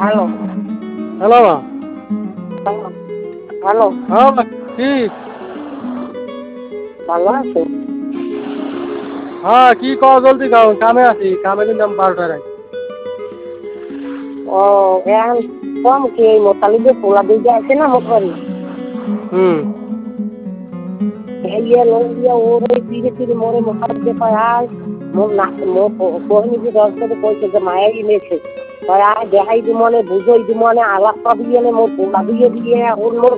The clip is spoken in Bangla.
হ্যালো হ্যালো মা। হ্যালো, হ্যাঁ মা, কি? ভালো আছো? হ্যাঁ, কি কও জলদি কও, কামে আছি, কামে কিন্তু আমি 12টায় আই। ও এখন কম কি এই মোতালিবে পোলা দিকে আছে না মোটবাড়ি হুম। ইয়ে লইয়া ওর ওই ধীরে ধীরে মোরে মোতালিবে কয় আয় মোর না কোহনি যে দশ করে কইছে যে মায়া এনেছে কয় আয় দেখাই দি মনে বুঝই দি মনে আলাপ পাবি এনে মোর পোলা দিয়ে দিয়ে ওর মোর